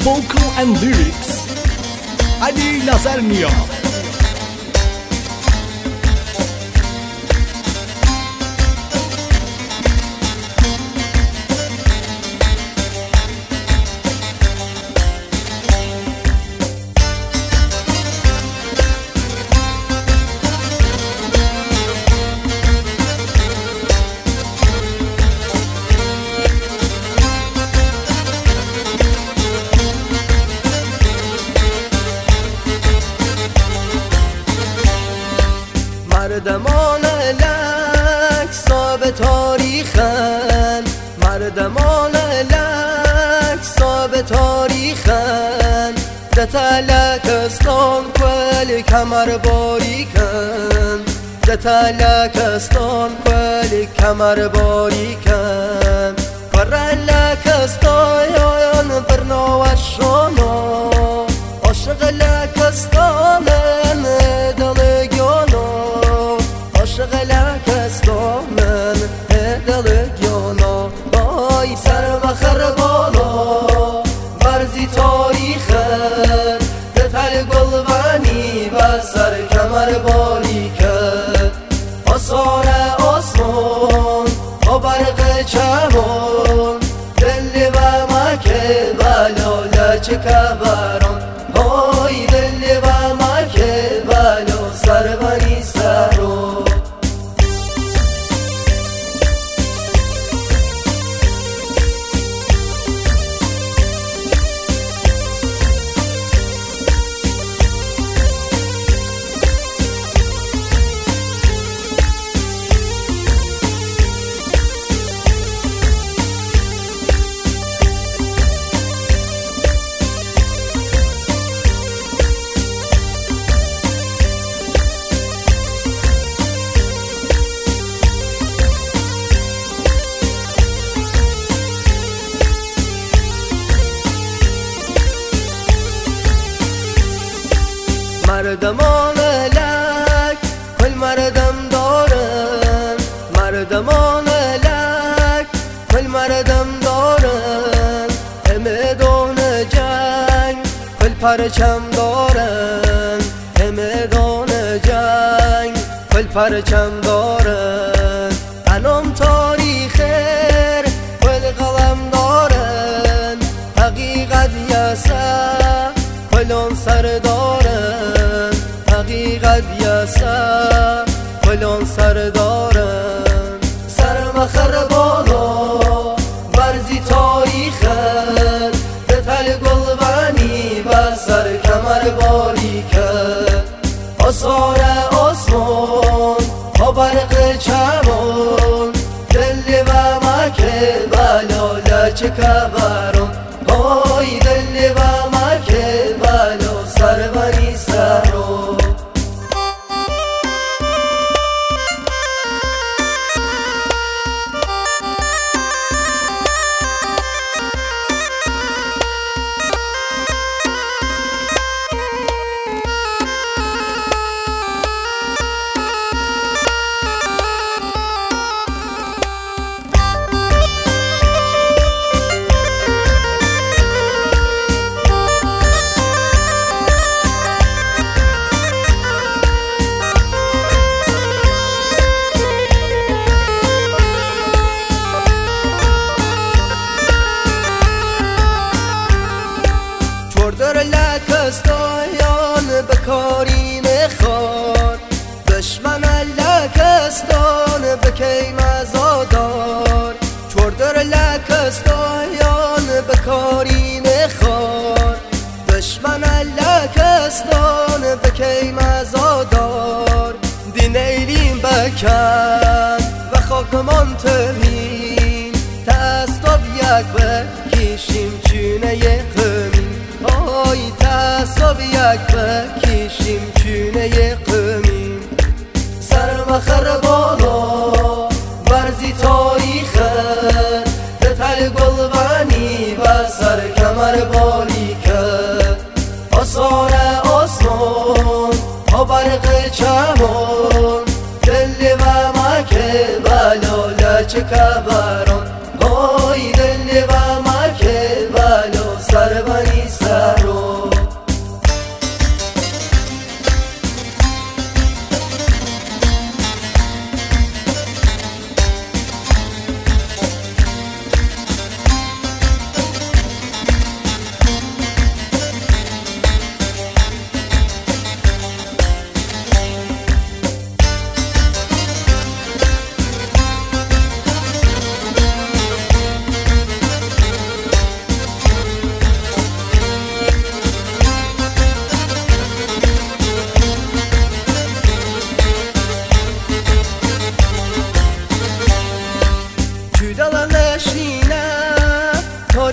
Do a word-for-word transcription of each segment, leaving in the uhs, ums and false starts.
vocal and lyrics علی نظرنیا. مردمان لک صاحب تاریخن، مردمان لک صاحب تاریخن، ده تلکستان کل کمر باریکن، ده تلکستان کل کمر باریکن، پر لکستان برنوشانا عاشق لکستانن دلگانا، عاشق لکستانن دلگانا. بای سر مخر بالا برزی تاریخن، به تل گلبنی و سر کمر باریکن، آثار آسمان با برق چمان، دل و مکه بلا لچه کبران، های دل و مکه بلا سر بنی سرو. مردمان لک کل مردم دارن، مردمان لک کل مردم دارن، میدان جنگ کل پرچم دارن، میدان جنگ کل پرچم دارن، انام تاریخر کل قلم دارن، حقیقت یسه کلان سر دارن، حقیقت یسه کلان سر دارن. سر مخر بالا برزی تاریخن، به تل گلبنی و سر کمر باریکن، آثار آسمان با برق چمان، دل و مکه بلا لچه کبران، های دل و مکه بلا سر بنی سرو. در لکستان بکاری نخواد، دشمن لکستان بکی مزادار، چور در لکستان بکاری نخواد، دشمن لکستان بکی مزادار، دین ایلین بکن و خاکمان تمین، تستاب یک بکیشیم چونه یقمین، آی تصاب یک بکیشیم چونه یقمین. سر مخر بالا برزی تاریخن، به تل گلبنی و سر کمر باریکن، آثار آسمان با برق چمان، دل و مکه بلا لچه کبران، های دل و مکه بلا سر بنی سرو.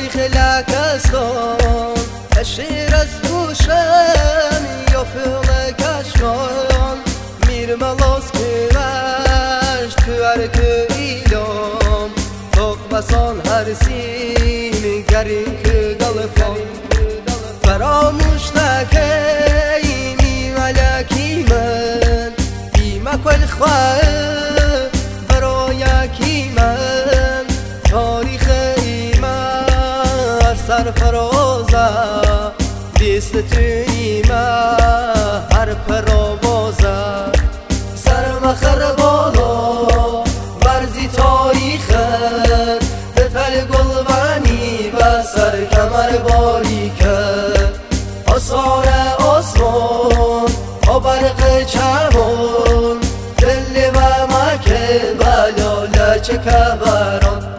تاریخ لکستان شیر از گوشن یا پل کشکان میر ملاز کمش تو ارک ایلام توق بسان هر سین گرین که گلفان فراموش نکی می ملکی من بیمک و الخواه برای من تاریخ ایمه سرفرازه بیست تو ایمه هر پروازه سرمخر بالا ورزی تاریخت به تل گلبنی و سر کمر باریکت آثار آسمان و برق چمون دل و مکه بلاله چه کبران